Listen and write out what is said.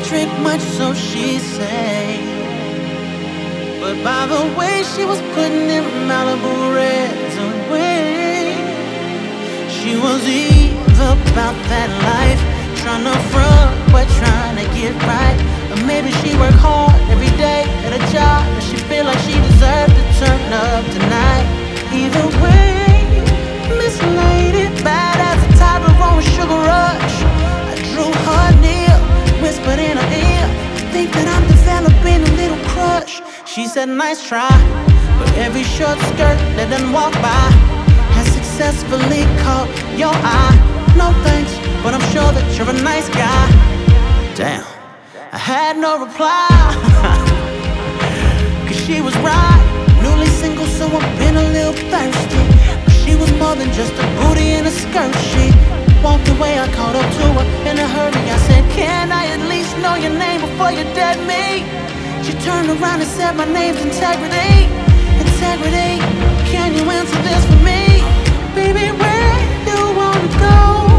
drink much, so she say. But by the way she was putting them Malibu Reds away, she was either about that life, trying to front but trying to get right. Or maybe she worked hard every day at a job, but she feel like she deserved to turn up tonight. Either way, Miss Lady bad as the type of on sugar rush. I drew her near, whispered in her ear, I think that I'm developing a little crush. She said nice try, but every short skirt that done walk by has successfully caught your eye. No thanks, but I'm sure that you're a nice guy. Damn, I had no reply. Cause she was right, newly single, so I've been a little thirsty. But she was more than just a booty in a skirt. She walked away, I caught up to her in a hurry. I said, can I at least know your name before you dead me? She turned around and said, my name's Integrity. Integrity, can you answer this for me? Baby, where you wanna go?